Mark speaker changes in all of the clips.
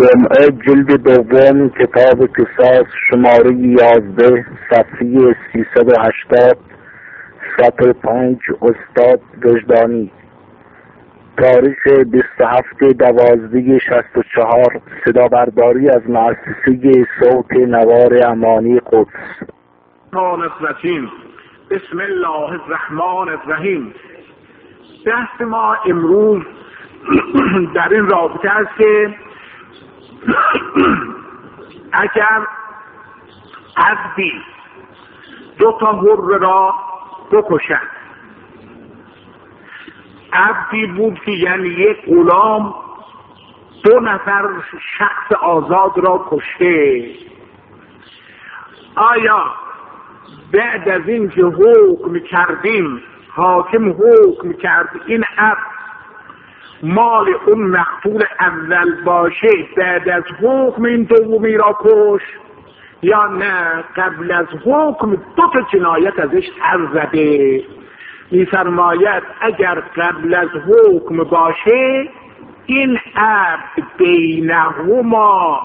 Speaker 1: جمعه جلد دوم کتاب قصاص شماره 11 صفحه 380 سطر 5 استاد وجدانی. تاریخ 27/12/64 صدا برداری از مؤسسه صوت نوار امانی قدس.
Speaker 2: بسم الله الرحمن الرحیم. بحث ما امروز در این رابطه است که اگر عبدی 2 حر را بکشد، عبدی بود که یعنی یک غلام 2 نفر شخص آزاد را کشته، آیا بعد از این که حکم کردیم، حاکم حکم کرد این عبد مال اون مقتول اول باشه، بعد از حکم این دومی را کش یا نه قبل از حکم 2 جنایت ازش سر زده؟ می‌فرماید اگر قبل از حکم باشه این عبد بینهما،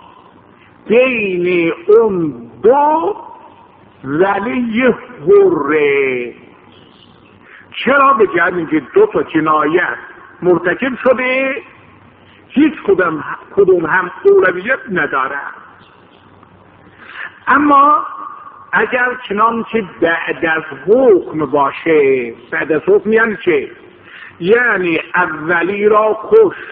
Speaker 2: بین اون 2 ولی حره. چرا؟ بگرد اینکه 2 جنایت مرتکب شده، هیچ کدوم هم اولویت نداره. اما اگر چنانچه بعد از حکم باشه، بعد از حکم یعنی چه؟ یعنی اولی را کشت،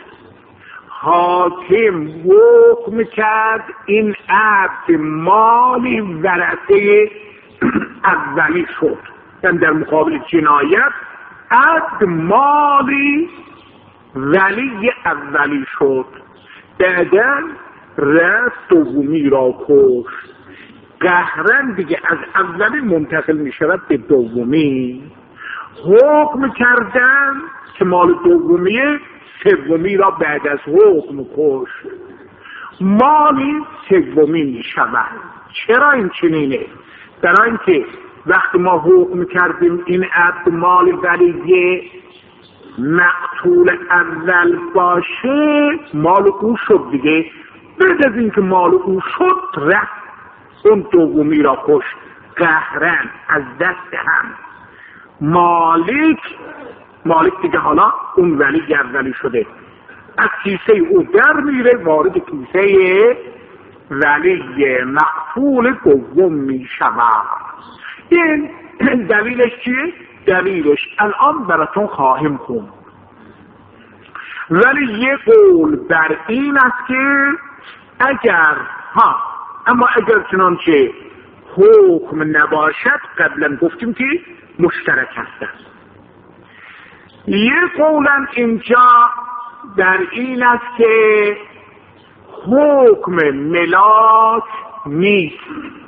Speaker 2: حاکم حکم کرد این عبد مالی ورثه اولی شد، یعنی در مقابل جنایت عبد مالی ولی اولی شد، بعدا رفت دومی را کشت، قهرن دیگه از اولی منتقل می شود به دومی. حکم کردن که مال دومیه، سومی را بعد از حکم کشت، مالی سومی می شود. چرا این چنینه؟ برای اینکه وقتی ما حکم کردیم این عبد مال ولیه مقتول اول باشه، مال او شد دیگه. بعد از اینکه مال او شد رفت اون دومی را کشت، قهرن از دست هم. مالک دیگه حالا اون ولی ولی شده، از کیسه او در میره وارد کیسه ولی مقتول دوم می شود. این دلیلش چیه؟ دلیلش الان براتون خواهیم خوند. ولی یه قول بر این است که اما اگر چنانچه حکم نباشد، قبلا گفتیم که مشترک هستند. یه قولن اینجا در این است که حکم ملاک نیست،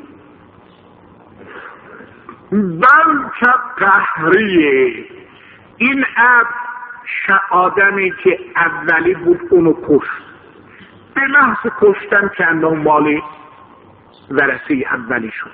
Speaker 2: بلکه قهریه. این عبد آدمی که اولی بود اونو کشت، به محض کشتن که انه مال ورثه اولی شد،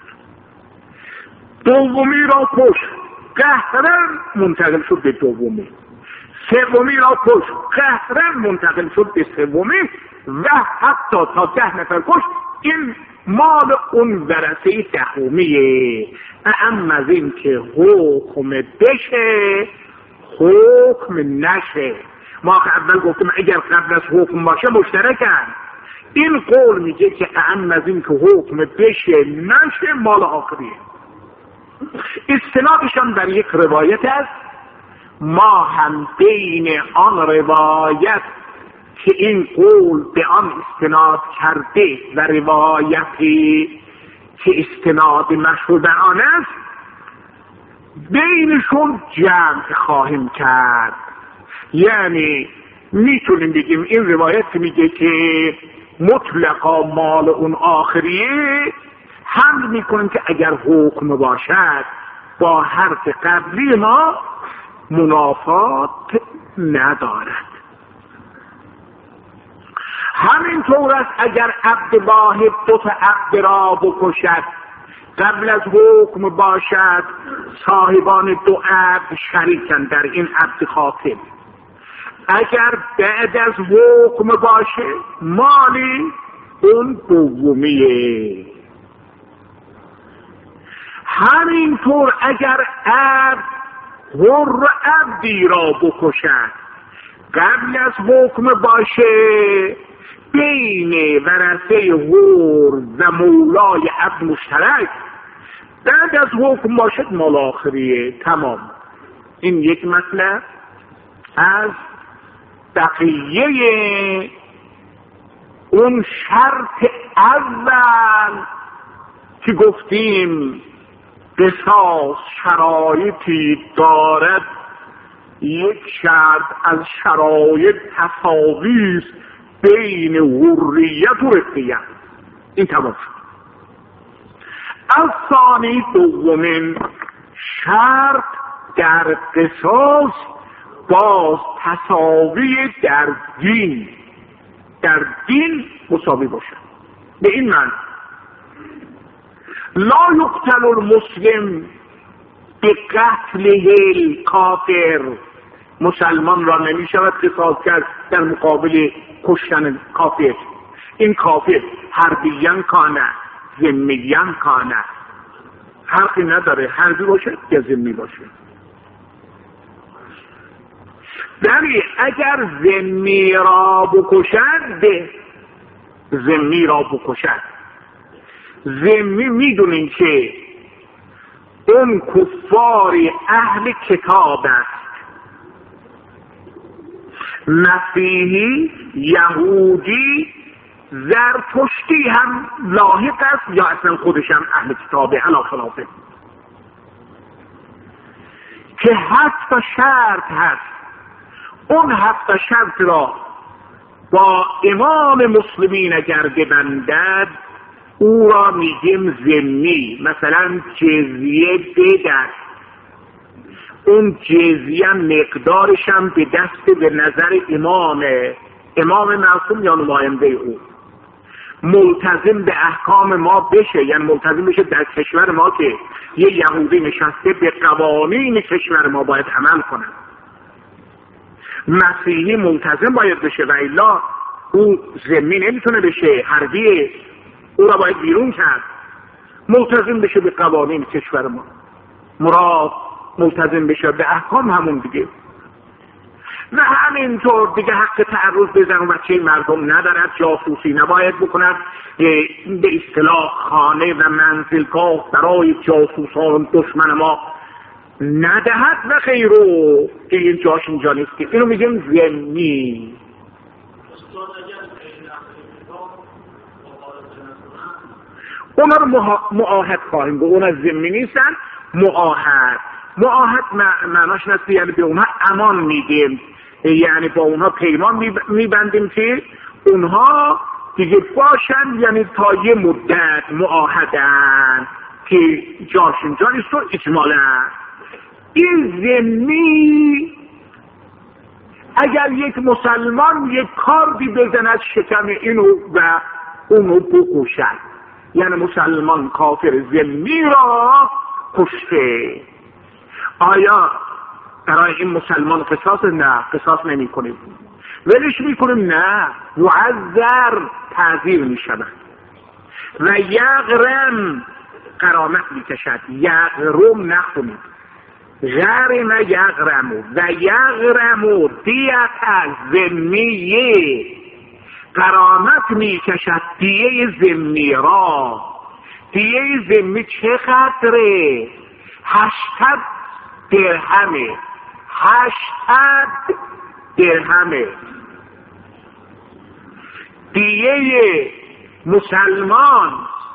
Speaker 2: دومی را کشت، قهرن منتقل شد به دومی، سومی را کشت، قهرن منتقل شد به سومی و حتی تا 10 نفر کشت. این مال اون ورثه دهمیه. اما از این که حکم بشه حکم نشه. ما اول گفتیم اگر قبل از حکم باشه مشترکن. این قول میگه که اما از این که حکم بشه نشه مال آخریه. استنادشان در یک روایت است. ما هم بین آن روایت که این قول به آن استناد کرده و روایتی که استناد مشهور به آن است، بینشون جمع خواهیم کرد. یعنی میتونیم بگیم این روایت که میگه که مطلقا مال اون آخریه، حمل میکنیم که اگر حکم باشد با حرف قبلی ما منافات ندارد. همینطور است اگر عبد واحد 2 عبد را بکشد، قبل از حکم باشد صاحبان 2 عبد شریکن در این عبد خاطب. اگر بعد از حکم باشه مالی اون دومیه. همینطور اگر عبد حر عبدی را بکشد قبل از حکم باشه بین ورثه حر و مولای عبد مشترک، بعد از حکم باشد مال آخریه. تمام. این یک مطلب از بقیه اون شرط اول که گفتیم قصاص شرایطی دارد. یک شرط از شرایط تساوی است بین حریت و رقیت. این تمام شد. از ثانی دومین شرط در قصاص باز تساوی در دین مساوی باشد. به این معنی لا یقتل المسلم بقتله الکافر، مسلمان را نمی شود قصاص کرد در مقابل کشتن کافر. این کافر حربیان کانه ذمیان کانه، فرقی نداره حربی باشه یا ذمی باشه. ولی اگر ذمی را بکشد ذمی میدونین که اون کفاری اهل کتاب است، مسیحی، یهودی، زرتشتی هم لاحق است یا اصلا خودش هم اهل کتابه علا خلافه، که 7 شرط هست. اون 7 شرط را با امام مسلمین اگر ببندد او را میگیم ذمی. مثلا جزیه بدهد، اون جزیه مقدارش هم به دست به نظر امام معصوم یا نماینده او، ملتزم به احکام ما بشه، یعنی ملتزم بشه در کشور ما که یه یهودی نشسته به قوانین کشور ما باید عمل کنه. مسیحی ملتزم باید بشه و الا او ذمی نمیتونه بشه، حربیه، او را باید بیرون کرد. ملتزم بشه به قوانین کشور ما، مراد ملتزم بشه به احکام همون دیگه. و همینطور دیگه حق تعرض به زن و بچه مردم ندارد، جاسوسی نباید بکند، به اصطلاح خانه و منزلگاه برای جاسوسان دشمن ما ندهد و غیره که این جاش اینجا نیست. اینو میگیم ذمی. اونا رو معاهد خواهیم به اونا ذمی نیستن. معاهد معناش نست یعنی به اونها امان میدیم، یعنی با اونها پیمان میبندیم که اونها دیگه باشن، یعنی تا یه مدت معاهدن که جاش اینجا نیست و اجمالا. این ذمی اگر یک مسلمان یک کاردی بزند شکم اینو و اونو بکشد، یعنی مسلمان کافر ذمی را کشته، آیا برای این مسلمان قصاص؟ نه، قصاص نمی کنیم. ولش می کنیم؟ نه، یعذر، تعذیر می شود. و یغرم، غرامت می کشد. یغرم نخونید، غرم یغرمو و یغرمو دیت ذمیه، غرامت می کشد دیه ذمی را. دیه ذمی چقدره؟ 800 درهمه. 800 درهمه. دیه مسلمان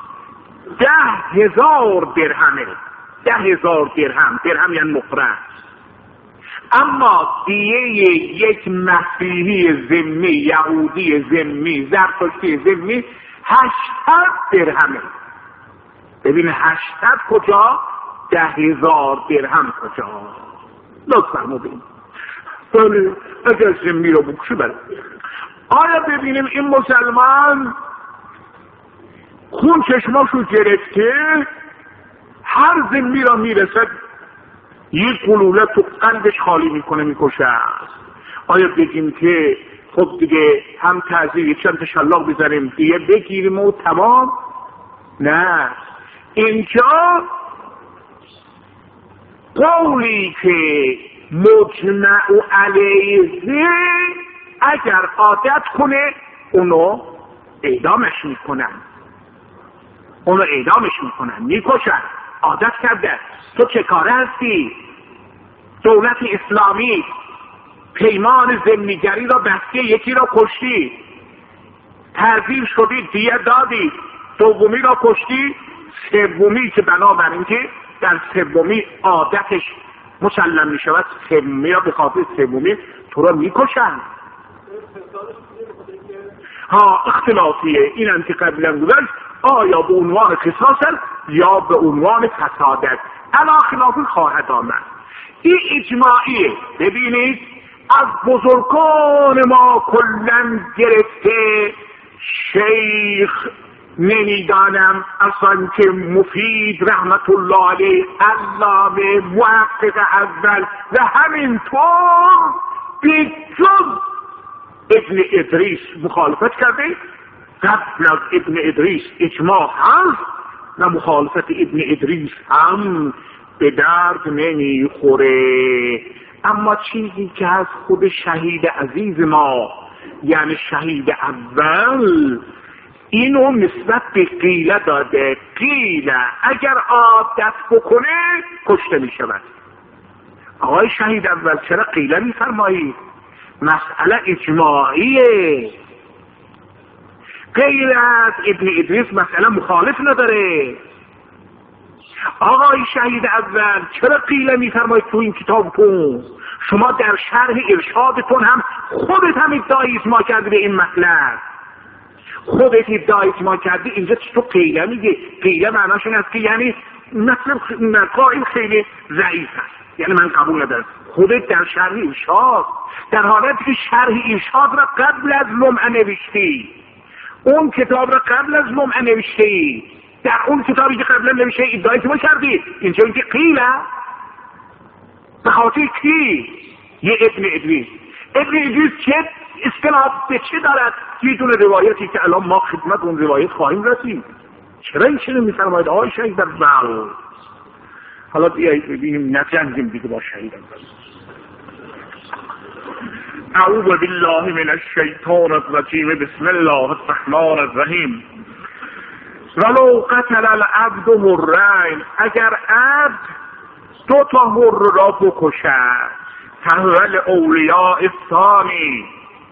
Speaker 2: 10,000 درهمه. 10,000 درهم یعنی مقرن. اما دیه یک مسیحی ذمی، یهودی ذمی، زرتشتی ذمی 800 درهمه. ببین 800 کجا؟ 10,000 درهم کجا؟ لطفا مبین. بله اگر ذمی رو بکشه بله. آیا ببینیم این مسلمان خون چشماشو گرفته، هر ذمی را میرسد یک گلوله تو قلبش خالی میکنه میکشه. آیا بگیم که خب دیگه هم تعزیر چند تشلاق بزنیم دیگه بگیریم و تمام؟ نه، اینجا قولی که مجمع علیه اگر عادت کنه اونو اعدامش میکنن میکشن. عادت کرده. تو چه کاره هستی؟ دولت اسلامی پیمان ذمیگری را بستی، یکی را کشتی، تعذیر شدی، دیه دادی، دومی را کشتی، سومی که بنابراین که در سومی عادتش مسلم می شود، سومی را به خاطر سومی تو را می کشن. ها اختلافیه این انتی قبلا گذاشت آیا به عنوان قصاص یا به عنوان فسادت، علا خلاف خواهد آمد. این اجماعیه. ببینید از بزرگان ما کلن گرفته شیخ نمیدانم اصلا که مفید رحمت الله علیه، علامه، محقق اول و همینطور بجز ابن ادریس مخالفت کرده. قبل از ابن ادریس اجماع هست و مخالفت ابن ادریس هم به درد نمیخوره. اما چیزی که از خود شهید عزیز ما یعنی شهید اول اینو نسبت به قیله داده. قیله اگر عادت بکنه کشته می شود. آقای شهید اول چرا قیله می فرمایید؟ مسئله اجماعیه. غیر از ابن ادریس مسئله مخالف نداره. آقای شهید اول چرا قیله می فرمایید تو این کتابتون؟ شما در شرح ارشادتون هم خودت هم ادعای اجماع کردی به این مطلب. خودت ادعای اجماع کردی. اینجا تو قیله میگه. قیله معناش این است که یعنی مثلا قائل خیلی ضعیف است، یعنی من قبول ندارم. خودت در شرح ارشاد، در حالتی که شرح ارشاد را قبل از لمعه نوشتی، اون کتاب را قبل از لمعه نوشتی، در اون کتابی که قبلا نوشته ادعای اجماع کردی. اینجا اینکه قیله به خاطر کی؟ یه ابن ادریس. ابن ادریس چه اصطلاح به چه دارد؟ یه دونه روایتی که الان ما خدمت اون روایت خواهیم رسید. چرا این چنین میفرمایید آقای شهید در اول؟ حالا ببینیم نجنگیم دیگه با شهید اول. اعوذ بالله من الشیطان الرجیم. بسم الله الرحمن الرحیم. ولو قتل العبد مرین، اگر عبد دو تا مر را بکشد، تحول اولیاء الثانی،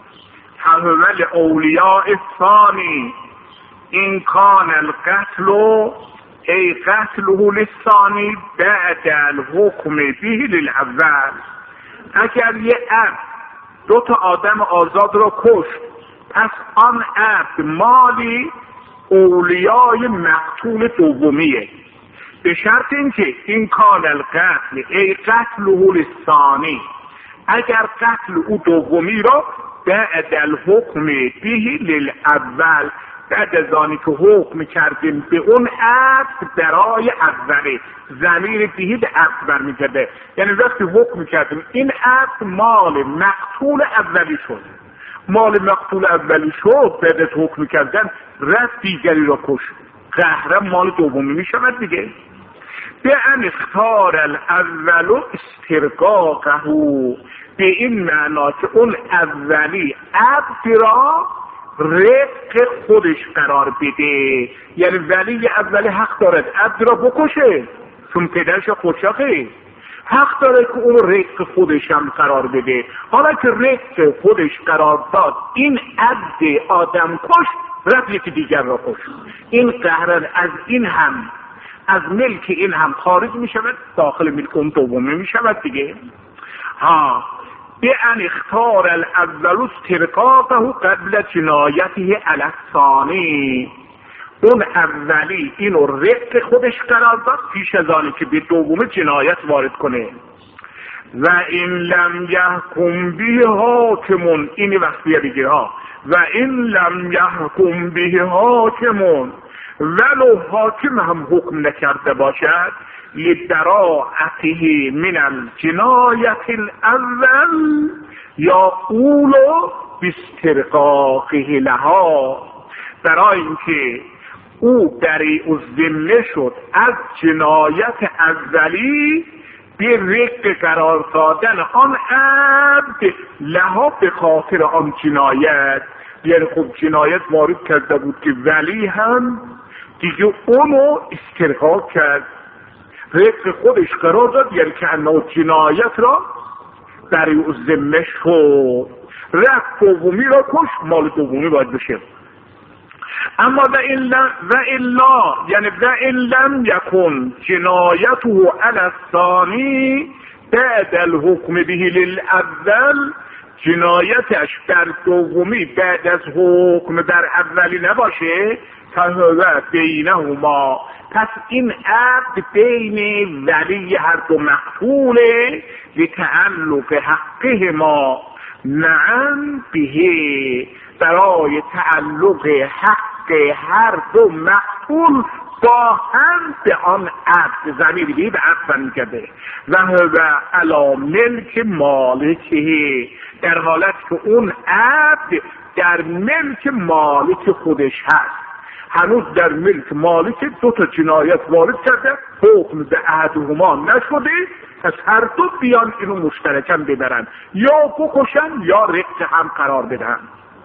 Speaker 2: تحول اولیاء الثانی این کان القتل ای قتله للثانی بعد الحکم به للاول. اگر یه عبد دو تا آدم آزاد را کشت، پس آن عبد مالی اولیای مقتول دومیه، به شرط اینکه این کان القتل ای قتله للثانی، اگر قتل او دومی را بعد الحکم به للاول، بعد از آنی که حکم کردیم به اون عبد برای اوله، ضمیر بهی به عبد برمیگرده. یعنی وقتی حکم کردیم این عبد مال مقتول اولی شد، مال مقتول اولی شد، بعد از حکم کردن رفت دیگری را کشت، قهرم مال دومی می شود دیگه. به ان اختار الاول استرقاقه، به این معنا که اون اولی عبد را رق خودش قرار بده. یعنی ولی اولی حق دارد عبد را بکشه، چون پدرش خودشاخه، حق داره که اون رق خودش هم قرار بده. حالا که رق خودش قرار داد، این عبد آدم کش رفت یکی دیگر را کش، این قهرن از این هم از ملک این هم خارج می شود، داخل ملک اون دومی می شود دیگه. ها به ان اختار الاول استرقاقه قبل جنایته علی الثانی، اون اولی اینو رق خودش قرار داد پیش از آنی که به دوم جنایت وارد کنه. و این لم یحکم به حاکمون، این وقتیه دیگه ها. و این لم یحکم به حاکمون، ولو حاکم هم حکم نکرده باشد، لدراعته من الجنایت الاول یا اولو باسترقاقه لها، برای اینکه او بریء الذمه شد از جنایت اولی به رق قرار دادن آن عبد لها به خاطر آن جنایت. یعنی خب جنایت وارد کرده بود که ولی هم دیگه اونو استرقاق کرد، رق خودش قرار داد، یعنی که انه جنایت را بریء الذمه شد، رفت دومی را کش، مال دومی باید بشه. اما و الا یعنی و ان لم یکن جنایته علی الثانی بعد الحکم به للاول، جنایتش در دومی بعد از حکم در اولی نباشه، فهو بینهما، پس این عبد بین ولی هر دو مقتوله لتعلق حقهما معا به، برای تعلق حق هر دو مقتول با هم به آن عبد، ضمیری به عبد میگرده. و هو علی ملک مالکه، در حالت که اون عبد در ملک مالک خودش هست، هنوز در ملک مالک دو تا جنایت وارد کرده، حکم به احدهما نشده، پس هر دو بیان اینو مشترکاً ببرن، یا بکشن یا رق هم قرار بدن.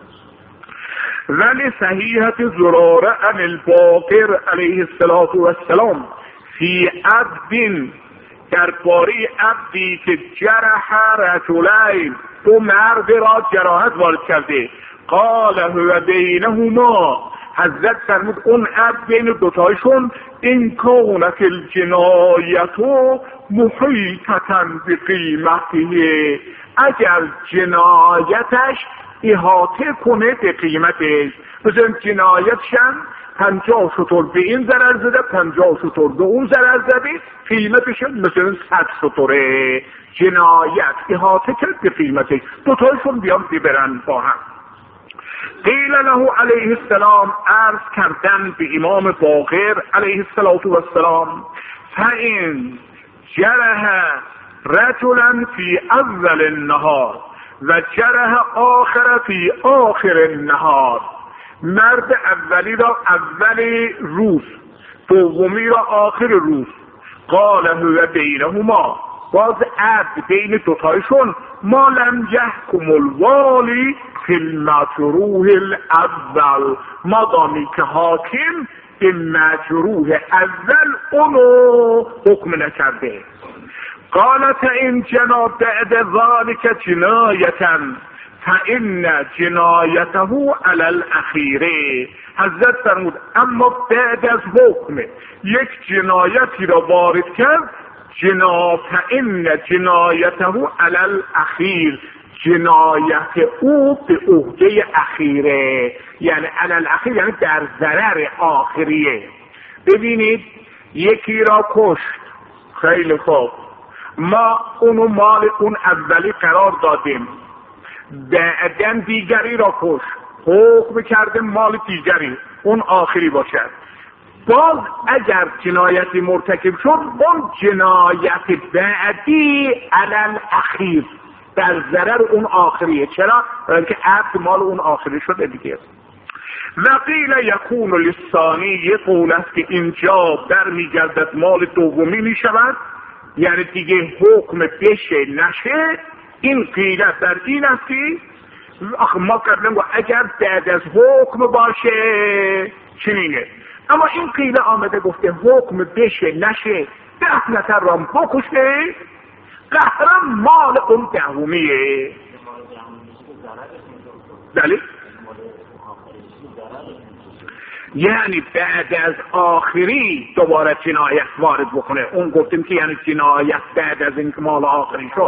Speaker 2: ولی صحیحت زراره عن الباقر علیه السلام فی عبد، در باره عبدی که جرح رجلین، دو مرد را جراحت وارد کرده، قال هو بینهما، حضرت فرمود اون عبد بین دوتایشون، این کانت الجنایتو محیطة بقیمته، اگر جنایتش احاطه کنه به قیمتش، مثلا جنایتشم 50 شتر به این ضرر زده، 50 شتر به اون ضرر زده، قیمتش مثلا 100 شتره، جنایت احاطه کرد به قیمتش، دوتایشون بیان ببرن با هم. قیل له علیه السلام، عرض کردن به امام باقر علیه السلام، فإن جرح رجلا فی اول النهار و جرح آخر فی آخر النهار، مرد اولی را اول روز، دومی را آخر روز، قال هو بینهما، باز عبد بین دوتایشون، ما لم یحکم الوالی فی المجروح الاول، مادامی که حاکم به مجروح اول اونو حکم نکرده. قالت این جناب بعد ذلك جنایتا فإن جنایته علی الاخیره، حضرت فرمود اما بعد از حکم یک جنایتی را وارد کرد، فإن جنایته علی الاخیر، جنایت او به عهده اخیره، یعنی علی الاخیر یعنی در ضرر آخریه. ببینید یکی را کشت، خیلی خوب، ما اونو مال اون اولی قرار دادیم، بعداً دیگری را کشت، حکم کرده مال دیگری اون آخری باشد، باز اگر جنایتی مرتکب شد اون جنایت بعدی علی الاخیر در ضرر اون آخریه. چرا؟ برای که عبد مال اون آخری شده دیگه. و قیل یکون للثانی، یه قول است که اینجا در میگردد مال دومی میشود، یعنی دیگه حکم بشه نشه. این قیل در این است که ما قبلا اگر بعد از حکم باشه چنینه، اما این قیل آمده گفته حکم بشه نشه 10 نفر را بکشه، قهرم مال اون دهمیه. دلیل؟ یعنی بعد از آخری دوباره جنایت وارد بکنه. اون گفتیم که یعنی جنایت بعد از این که مال آخری شد.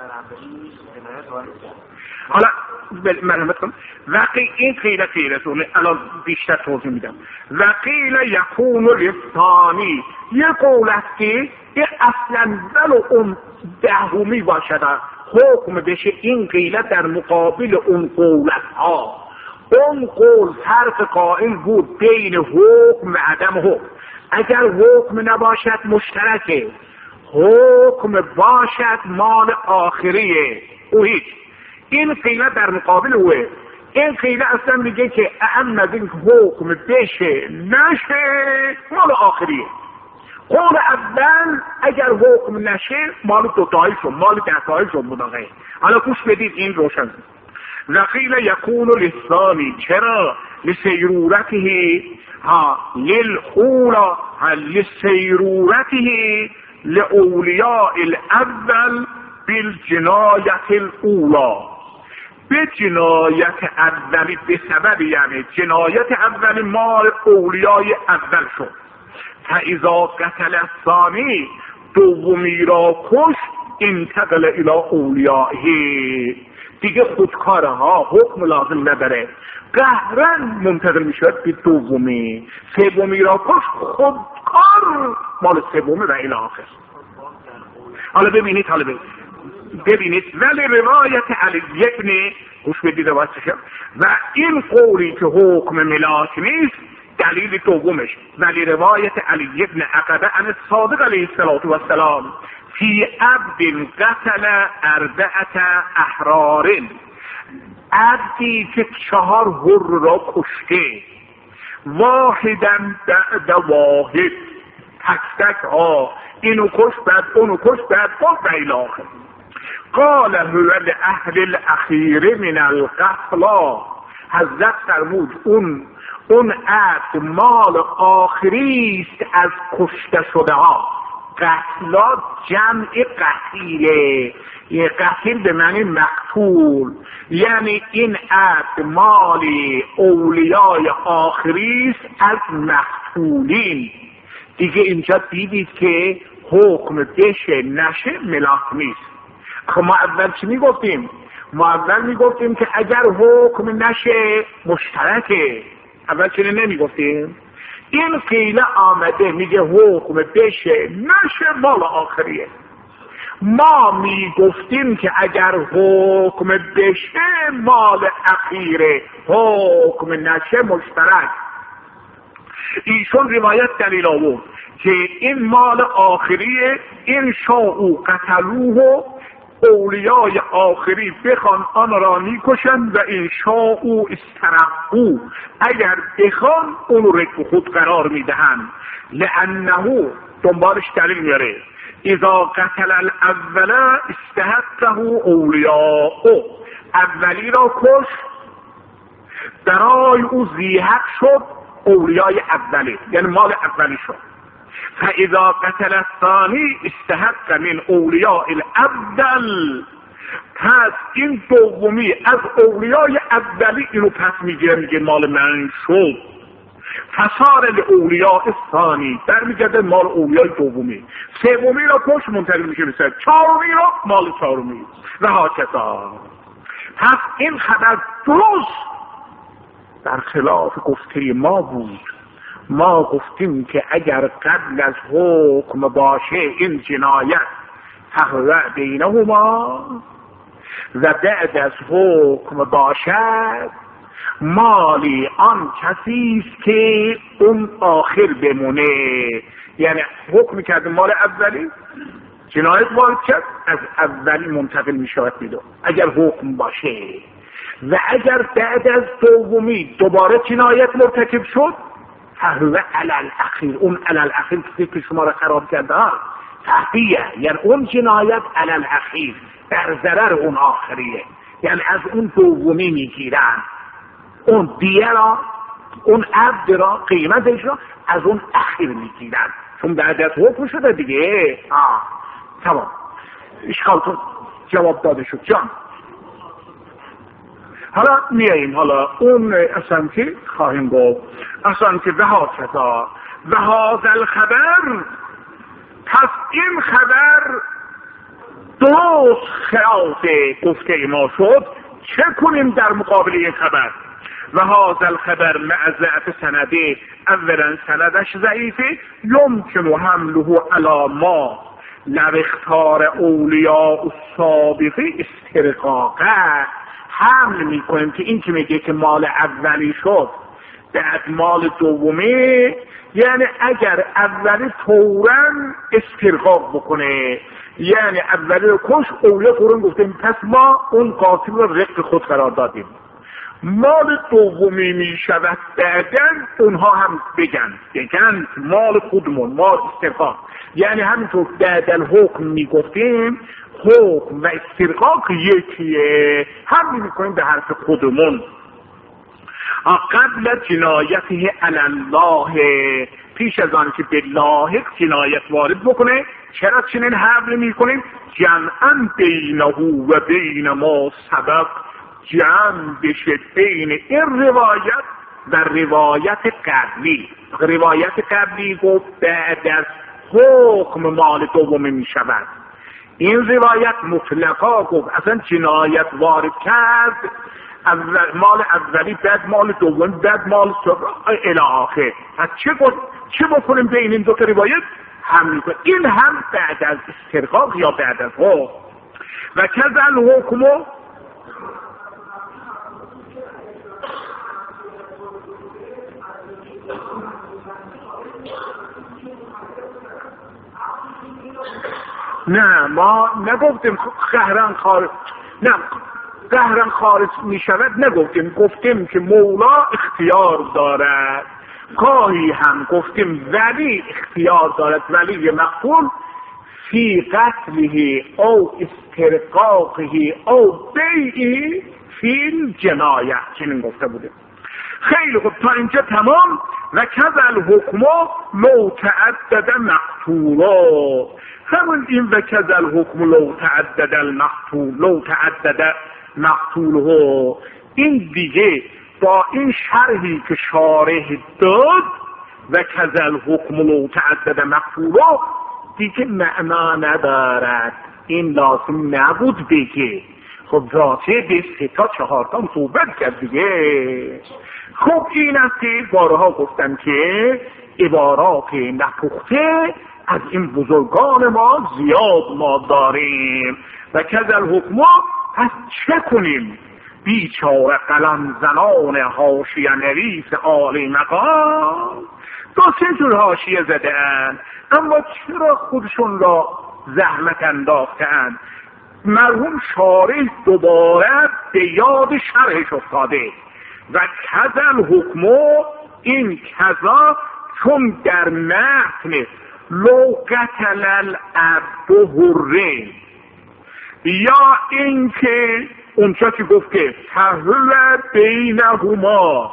Speaker 2: حالا مرحمت کن، وقتی این قیلتونه الان بیشتر توضیح میدم. وقیل یکون للثانی، یه قول است که اصلا ولو اون دهمی باشد حکم بشه، این قیلت در مقابل اون قولت ها. اون قول فرق قائل بود بین حکم و عدم حکم. اگر حکم نباشد مشترکه، حکم باشد مال آخریه او هیچ. این قیله در مقابل اوه. این قیله اصلا میگه که اهم از این حکم بشه نشه مال آخریه. قول اول اگر حکم نشه مال دوتایشون، مال دهتایشون مداقه. حالا گوش بدید این روشن. وقیل یکون للثانی، چرا؟ لسیرورته للخورا لسیرورته لأولیاء الاول بالجنایت الاولا. به جنایت اولی، به سبب یعنی جنایت اولی مال اولیای اول شد. فاذا قتل الثانی، دومی را کش، انتقل الى اولیائه، دیگه خودکاره ها حکم لازم نداره، قهرن منتقل میشد به دومی. سومی را کش، خودکار مال سومی و الی آخر. حالا ببینید ولی روایت علی ابن، گوش بدید روایتش، و این قولی که حکم ملاک نیست دلیل دومش، ولی روایت علی ابن عقبه عن الصادق علیه السلام فی عبد قتل 4 احرار، عبدی که 4 حر را کشته، واحدا بعد واحد، تک ها، اینو کش بعد اونو کش بعد و الی آخر. قال هو لأهل الاخیر من القتلا، حضرت فرمود اون عبد مال آخری است از کشته شده ها. قتلا جمع قتیله، یه قتیل به معنی مقتول، یعنی این عبد مال اولیای آخری است از مقتولین. دیگه اینجا دیدید که حکم بشه نشه ملاک نیست. خب ما اول چی میگفتیم؟ ما اول میگفتیم که اگر حکم نشه مشترکه. اول چی نمیگفتیم؟ این قیله آمده میگه حکم بشه نشه مال آخریه. ما میگفتیم که اگر حکم بشه مال اخیره، حکم نشه مشترک. ایشون روایت دلیل آورد که این مال آخریه، این شاء قتلوه، اولیای آخری بخوان آن را میکشند و این شاء استرقو، اگر بخوان اون رو رک خود قرار میدهند. لانه دنبالش دلیل میاره اذا قتل الاول استحقه اولیاء، اولی را کش برای او زیحق شد اولیای اولی، یعنی مال اولی شد. فاذا قتل الثانی استحق من اولیاء الاول، پس این دومی از اولیای اولی اینو پس میگیره، میگه مال من شد. فصار الاولیاء الثانی، در میگرده مال اولیای دومی. سومی را کش منتقل میشه به چهارمی را مال چهارمی و هاکذا. پس این خبر درست در خلاف گفته ما بود. ما گفتیم که اگر قبل از حکم باشه این جنایت فهو بینهما و بعد از حکم باشد مالی آن کسی است که اون آخر بمونه. یعنی حکم کرد مال اولی، جنایت وارد کرد، از اولی منتقل می شود میدون اگر حکم باشه. و اگر بعد از دومی دوباره جنایت مرتکب شد فهو علی الاخیر، اون علی الاخیر که شما را خراب کرده تحقیه، یعنی اون جنایت علی الاخیر در ضرر اون آخریه، یعنی از اون دومی میگیرن اون دیه را، اون عبد را، قیمتش را از اون اخیر میگیرن، چون بعد از حکم شده دیگه. تمام، اشکالتون جواب داده شد جان. حالا میاییم حالا اون اصلا که خواهیم گفت اصلا که وها کذا و هذا الخبر، پس این خبر درست خلاف گفته ما شد. چه کنیم در مقابل این خبر؟ و هذا الخبر مع ضعف سنده، اولا سندش ضعیفه، یمکن حمله علی ما لو اختار اولیاء السابقه استرقاقه. حمل میکنیم که این که میگه که مال اولی شد بعد مال دومی، یعنی اگر اولی فوراً استرقاق بکنه، یعنی اولی رو کش، اوله فورا گفتیم پس ما اون قاتل رو رق خود قرار دادیم. مال دومی می شود بعدن اونها هم بگن مال خودمون، مال استرقاق. یعنی همینطور بعدن حکم می گفتیم، حکم و استرقاق یکیه، هم می کنیم به حرف خودمون. قبل جنایته علی الله، پیش از آن که به لاحق جنایت وارد بکنه. چرا چنین حمله می کنیم؟ جمعا بینه و بین ما سبق، جمع بشه بین این روایت و روایت قبلی. روایت قبلی گفت بعد از حکم مال دومی می شود. این روایت مطلقا گفت اصلا جنایت وارد کرد، مال اولی بعد مال دومی بعد مال الی آخر. پس چه بکنیم بین این دو تا روایت؟ این هم بعد از استرقاق یا بعد از حکم. و کذل حکم، نه ما نگفتیم قهرن خارج می شود، نگفتیم. گفتیم که مولا اختیار دارد. گاهی هم گفتیم ولی اختیار دارد، ولی مقتول فی قتله او استرقاقه او بیعی فی جنایت، چنین گفته بودیم. خیلی خوب، تا اینجا تمام. و کذل حکم لو تعدد مقتولا، همون این و کذل حکم لو تعدد المقتول، لو تعدد مقتوله، این دیگه با این شرحی که شارح داد و کذل حکم لو تعدد مقتوله دیگه معنا ندارد. این لازم نبود بگه. خب راجع به 3 تا 4 تا صحبت کرد دیگه. خب این است که بارها گفتم که عبارات نپخته از این بزرگان ما زیاد ما داریم. و کذل حکم، پس چه کنیم؟ بیچاره قلم زنان حاشیه نویس عالی مقام 2-3 جور حاشیه زدن، اما چرا خودشون را زحمت انداختند؟ مرحوم شارح دوباره به یاد شرحش افتاده. و کذل حکم، این کذا چون در متن لو قتل العبد حره، یا این که اونجا که گفت که تحول بینهما،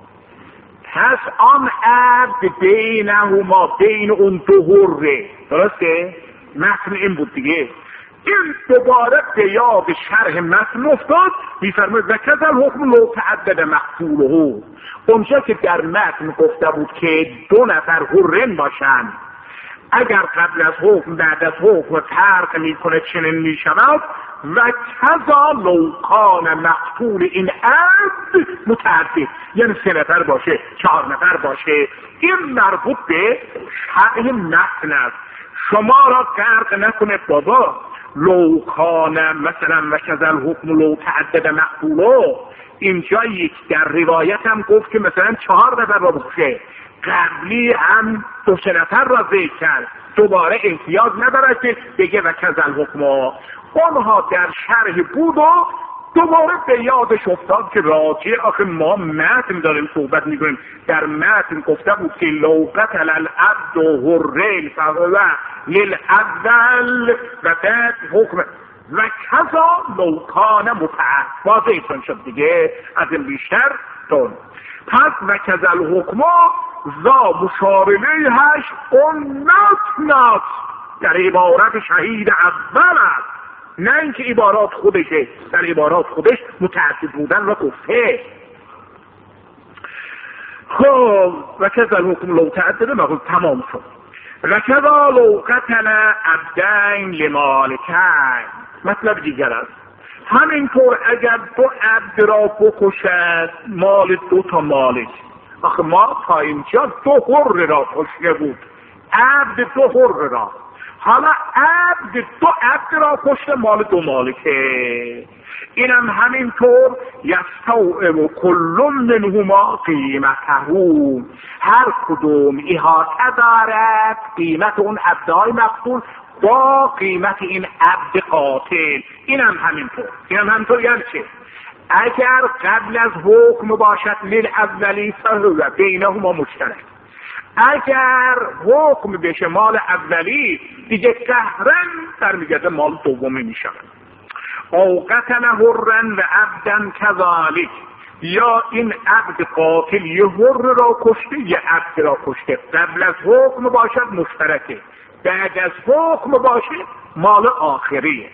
Speaker 2: پس آن عبد بینهما، بین اون دو حره، درسته؟ متن این بود دیگه. این دوباره به یاد شرح متن افتاد، میفرماید و کذل حکم لو تعدد مقتوله، اونجا که در متن گفته بود که 2 نفر حرن باشند، اگر قبل از حکم بعد از حکم فرق میکنه چنین میشود. و کذا لو کان مقتول این عبد متعدد، یعنی 3 نفر باشه 4 نفر باشه. این مربوط به شرح متن است. شما را غرق نکنه بابا لو کان مثلا و کذل حکم لو تعدد مقتوله. اینجا یک در روایت هم گفت که مثلا 4 نفر را بکشه، قبلی هم 2-3 نفر را ذکر کرد. دوباره امتیاز ندارد که بگه و کذل حکم. اونها در شرح بود و دوباره به یادش افتاد که راجع آخه ما متن داریم صحبت میکنیم. در متن گفته بود که لو قتل العبد حرین فهو للاول و بعد حکم و کذا لو کان متعد، واضحتون شد دیگه، از این بیشتر تون. پس و کذل حکم ذا مشارله هش اون نت در عبارت شهید اول است، نه اینکه عبارات خودشه. در عبارات خودش متعدد بودن را گفته. خب و کذل حکم لو تعدد مقصود تمام شد. و کذا لو قتل عبدین لمالکین، مطلب دیگر است. همینطور اگر 2 عبد را بکشد مال 2 تا مالک. آخه ما تا اینجا 2 حر را کشته بود، عبد 2 حر را. حالا عبد 2 عبد را کشته مال 2 مالکه. اینم همینطور یستوعب کل منهما قیمته، هر کدوم احاطه دارد قیمت اون عبدهای مقتول با قیمت این عبد قاتل. اینم همینطور یعنی چه؟ اگر قبل از حکم باشد للاولی فهو بینهما مشترک، اگر حکم بشه مال اولی دیگه قهرن برمیگرده مال دومی میشه. او قتل حرا و عبدا کذالک، یا این عبد قاتل یه حر را کشته یه عبد را کشته، قبل از حکم باشد مشترکه، بعد از حکم باشه مال آخریه.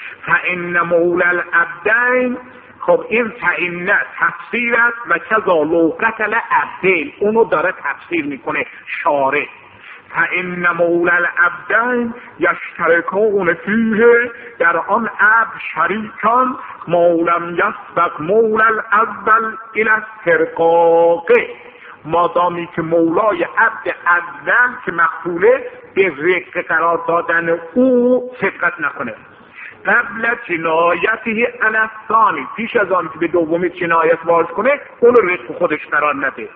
Speaker 2: فإن مولا العبدین، خب این فإن تفسیر است و کذا لو قتل عبدین، اونو داره تفسیر میکنه شارع. فإن مولا العبدین یشترکون فیه، در آن عبد شریکان، مولم یسبق مولا الاول الی استرقاقه، مادامی که مولای عبد اول که مقتوله به رق قرار دادن او سبقت نکنه قبل جنایته علی الثانی، پیش از آن که به دومی جنایت وارد کنه اون رق خودش قرار نده.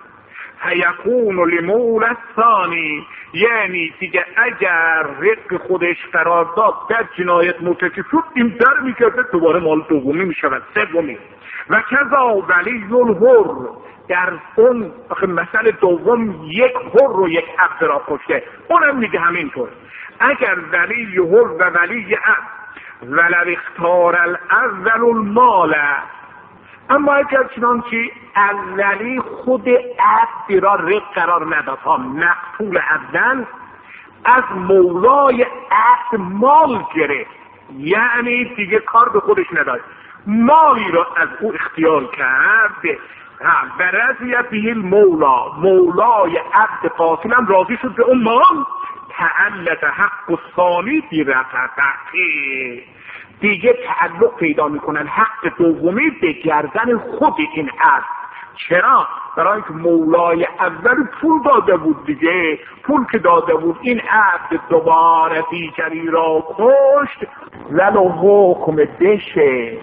Speaker 2: فیکون لمولا الثانی، یعنی دیگه اگر رق خودش قرار داد در جنایت مرتکب شد این در میکرده دوباره مال دومی میشود سومی. و کذا ولی الحر، در اون مثل دوم یک حر رو یک عبد را کشته، اونم میگه همینطور. اگر ولی حر و ولی عبد ولو اختار الاول المال، اما اگر چنانچه اولی خود عبد را رق قرار نداد، مقتول اول از مولای عبد مال گرفت، یعنی دیگه کار به خودش نداشت، مالی را از او اختیار کرد، و رضی به المولا، مولای عبد قاتلم راضی شد به اون مال، تعلق حق الثانی بی رقبته، دیگه تعلق پیدا میکنن حق دومی به گردن خود این عبد. چرا؟ برای اینکه مولای اول پول داده بود دیگه، پول که داده بود این عبد دوباره دیگری را کشت، ولو حکم بشه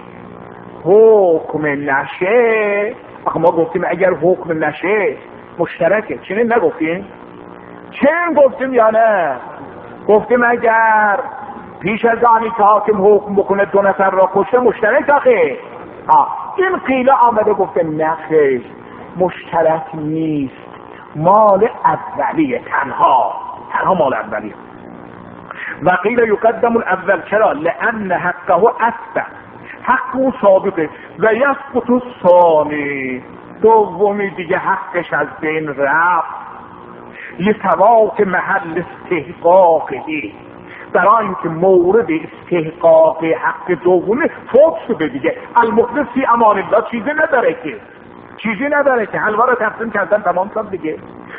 Speaker 2: حکم نشه. آخه ما گفتیم اگر حکم نشه مشترکه، چنین نگفتیم؟ چنین گفتیم یا نه؟ گفتیم اگر پیش از آنی که حاکم حکم بکنه دو نفر را کشته مشترک آخه. این قیله آمده گفته نخیر مشترک نیست، مال اولیه، تنها مال اولیه. و قیله یقدم الاول، چرا؟ لان حقه اثبت، حق او ثابته، و یسقط الثانی، دومی دیگه حقش از بین رفت، لفوات محل استحقاقه، برای اینکه مورد استحقاق حق دومی فوت شده دیگه. المخلص فی امان الله چیزی نداره که حلوا رو تقسیم کردن تمام شد دیگه.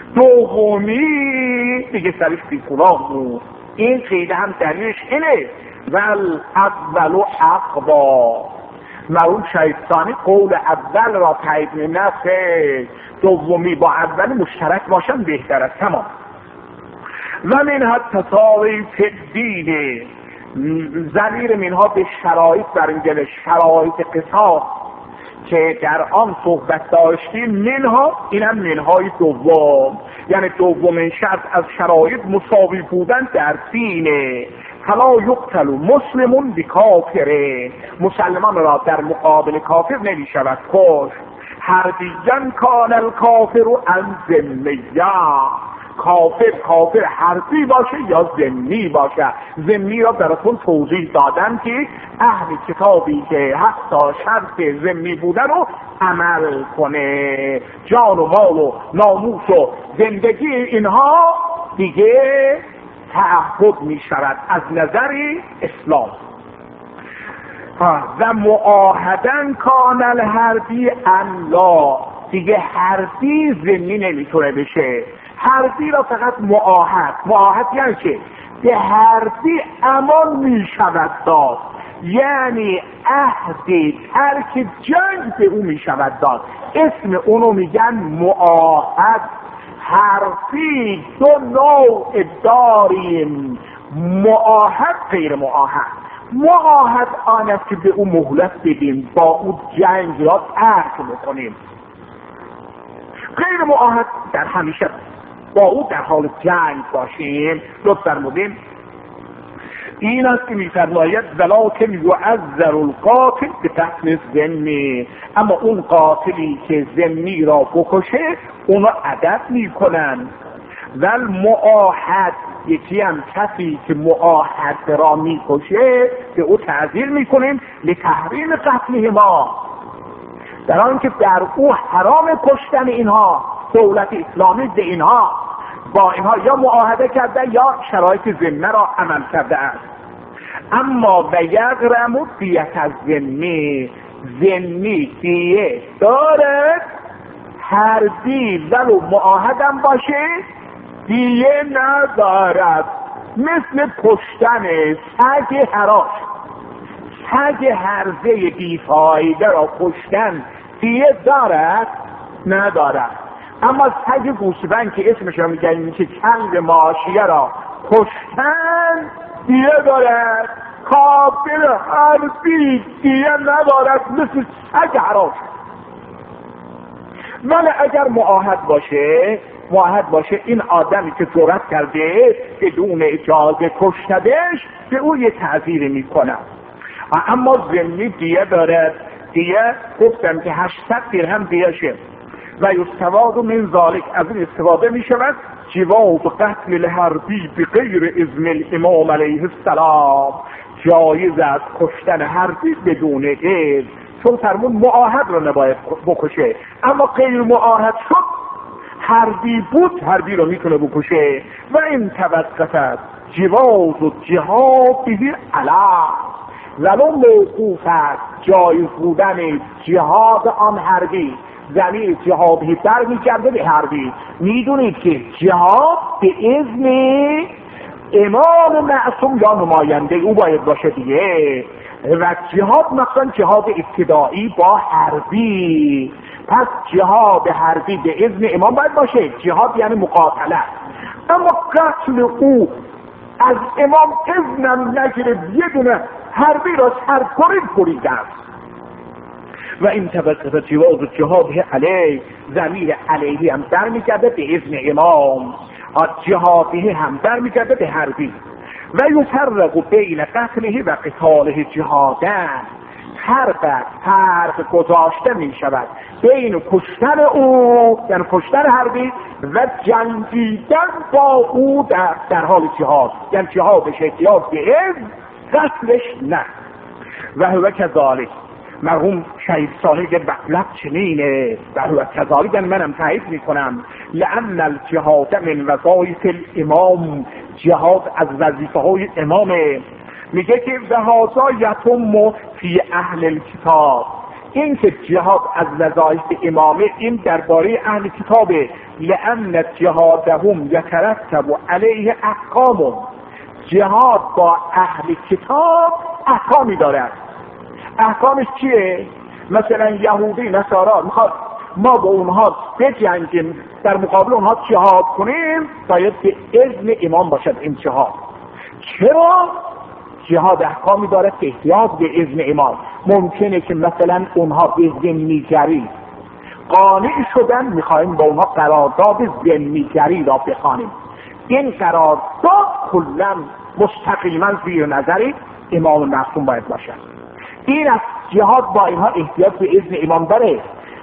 Speaker 2: دومی دیگه سرش بی کلاه بود. این قیده هم دلیلش اینه ول اولو حق با مرون شیطانی قول اول را تایید نفه، دومی با اول مشترک باشن بهتر است. تمام. و منها تساوی فی الدین، ضمیر منها به شرایط برمیگرده، شرایط قصاص که در آن صحبت داشتیم. منها اینم منهای دوم، یعنی دومین شرط از شرایط مساوی بودن در دینه. فلا یقتل مسلمون بکافره، مسلمان را در مقابل کافر نمی شود کشت. حربیان کان الکافر عن ذمیه، کافر حربی باشه یا ذمی باشه. ذمی را براتون توضیح دادم که اهل کتابی که حتی شرط ذمی بودن رو عمل کنه، جان و مال و ناموس و زندگی اینها دیگه تعهد می شود از نظر اسلام. و معاهدن کان الحربی الله، دیگه حربی ذمی نمیتونه بشه. حربی را فقط معاهد یعنی چه؟ به حربی امان می شود داد، یعنی عهد ترک جنگ به او می شود داد، اسم اونو میگن معاهد. حرفی دو نوع داریم، معاهد غیر معاهد. معاهد آن است که به او مهلت بدیم، با او جنگ را ترک بکنیم. غیر معاهد در همیشه با او در حال جنگ باشیم. لطف فرمودین این است که میفرماید ولکن یعذر القاتل به قتل ذمی، اما اون قاتلی که ذمی را بکشه اونو عدد میکنن. ول معاهد، یکی هم کسی که معاهد را میکشه به او تعذیر میکنیم لتحریم قتلهما، در آنکه در او حرام کشتن اینها. دولت اسلامی به اینها با اینها یا معاهده کرده یا شرایط ذمه را عمل کرده است. اما و یغرم دیت از ذمی، ذمی دیه دارد، حربی ولو معاهدم باشه دیه ندارد. مثل کشتن سگ هراش، سگ هرزه بیفایده را کشتن دیه دارد؟ ندارد. اما سگ گوسفند که اسمش را میگن که کلب ماشیه را کشتن دیه دارد. کافر حربی دیه ندارد مثل سگ هراش. ولی اگر معاهد باشه این آدمی که جرأت کرده بدون اجازه کشتدش به او یه تعذیری میکنه. اما ذمی دیه دارد. دیه گفتم که 800 درهم دیه شه و یستفاد من ذالک، از این استفاده می شود جواز قتل الحربی بغیر اذن الامام علیه السلام، جایز است کشتن حربی بدون اذن، چون فرمون معاهد رو نباید بکشه. اما غیر معاهد شد، حربی بود، حربی رو میتونه بکشه. و این توقفت جواز و جهاده علا، ولو موقوف است جایز بودن جهاد آن حربی، زمین جهادی در میکرده به حربی. میدونید که جهاد به اذن امام معصوم یا نماینده او باید باشه دیگه، و جهاد مثلا جهاد ابتدایی با حربی. پس جهاد حربی به اذن امام باید باشه، جهاد یعنی مقاتله. اما قتل او از امام اذنم نگیره، یه دونه حربی را سرکوب بریده است. و این طبقه جواز جهاد علیه، ضمیر علیه هم در میکرده به اذن امام، جهادی هم در میکرده به حربی. و یفرق بین قتله و قتاله جهادن، فرق گذاشته می شود بین کشتن او یعنی کشتن حربی و جنگیدن با او در حال جهاد، یعنی جهادش احتیاج به اذن، قتلش نه. و هو کذالک، مرحوم شهید صالح بغلت چنینه. و هو کذالک، منم تایید میکنم، لأن الجهاد من وظایف الامام، جهاد از وظیفه های امامه. میگه که وهذا یتم فی اهل الکتاب، این که جهاد از وظایف امامه این درباره اهل کتابه. لأن جهادهم یترتب علیه احکام، جهاد با اهل کتاب احکامی دارد. احکامش چیه؟ مثلا یهودی نصارا میخواد ما با اونها بجنگیم، در مقابل اونها جهاد کنیم، باید به اذن امام باشد این جهاد. چرا؟ جهاد احکامی دارد که احتیاج به اذن امام. ممکنه که مثلا اونها به ذمیگری قانع شدن، میخوایم با اونها قرارداد ذمیگری را بخوانیم. این قرارداد کلا مستقیما زیر نظر امام معصوم باید باشد. این از جهاد با اینها احتیاج به اذن امام داره.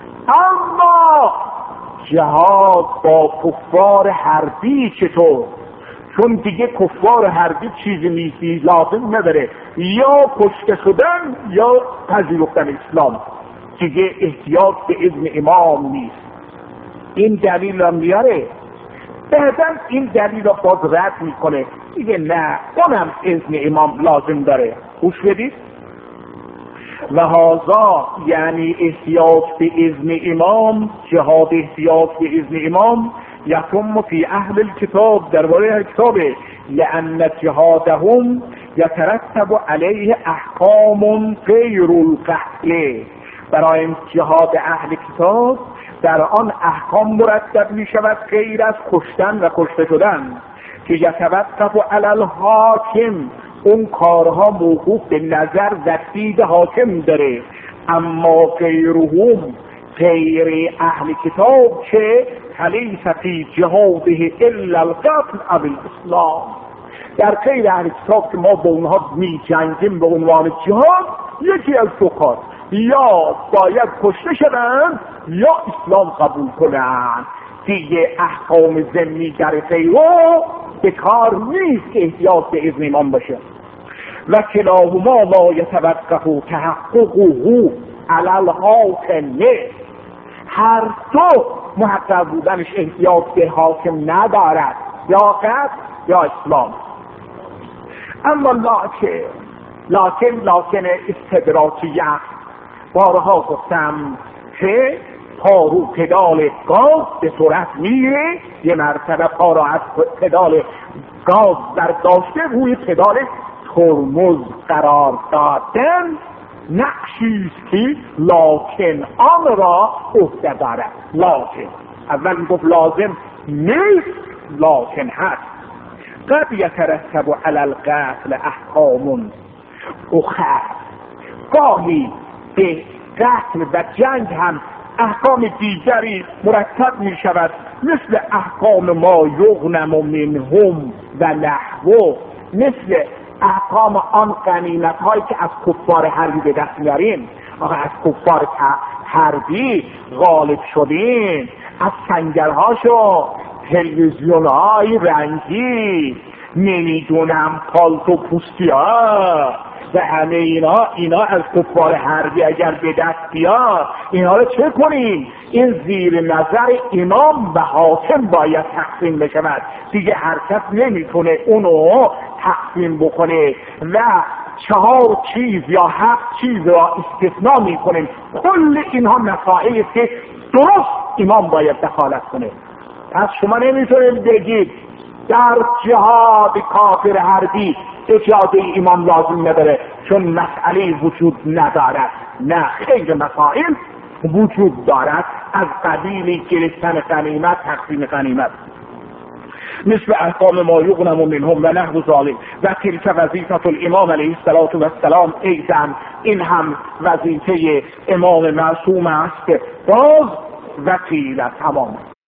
Speaker 2: اما جهاد با کفار حربی چطور؟ چون دیگه کفار حربی چیزی نیستی لازم نداره، یا کشته شدن یا پذیرفتن اسلام، دیگه احتیاج به اذن امام نیست. این دلیل را میاره، بعداً این دلیل را باز رد میکنه، دیگه نه اونم اذن امام لازم داره. گوش بدید. و هذا یعنی احتیاج به اذن امام، جهاد احتیاج به اذن امام یتم فی اهل الکتاب، درباره اهل کتابه. لأن جهادهم یترتب علیه احکام غیر القتل، برای جهاد اهل کتاب در آن احکام مرتب می شود غیر از کشتن و کشته شدن، که یتوقف علی الحاکم، اون کارها موقوف به نظر و دید حاکم داره. اما غیرهم، غیر اهل کتاب چه؟ فلیس فی جهاده الا القتل او الاسلام، در غیر اهل کتاب که ما با اونها می جنگیم به عنوان جهاد، یکی از دو کار، یا باید کشته شدن یا اسلام قبول کنن. دیگه احکام ضمنی در غیره به کار نیست که احتیاج به اذن امام باشه. و کلاهما لا یتوقف تحققه علی الحاکم، هر دو محقق بودنش احتیاج به حاکم ندارد، یا قتل یا اسلام. اما لکن استدراجی است. بارها گفتم که پا رو پدال گاز به سرعت میره، یه مرتبه پا را از پدال گاز برداشته روی پدال ترمز قرار دادن نقشیست که لکن آن را عهده دارد. لکن اول گفت لازم نیست، لکن هست. قد یترتب علی القتل احکام اخر، گاهی به قتل و جنگ هم احکام دیگری مرتب می شود، مثل احکام ما یغنم منهم و نحو، مثل احکام آن غنیمت هایی که از کفار حربی به دست میاریم. آقا از کفار حربی غالب شدیم، از سنگرهاشو، تلویزیون های رنگی، نمیدونم پالتو پوستی ها و همه اینا از کفار حربی اگر به دست بیاد، اینا رو چه کنیم؟ این زیر نظر امام و حاکم باید تقسیم بشود. دیگه هر کس نمیتونه اونو تقسیم بکنه و 4 چیز یا 7 چیز را استثناء میکنیم. کل اینها مسائلی که درست امام باید دخالت کنه. پس شما نمیتونید بگید در جهاد کافر حربی اجازه امام لازم نداره چون مسئله وجود ندارد. نه، خیلی مسائل وجود دارد، از قبیل گرفتن غنیمت، تقسیم غنیمت، مثل احکام ما یغنم منهم و نحو ذلک. و تلک وظیفه الامام علیه السلام ایضا، این هم وظیفه امام معصوم است. باز وکیل تمام.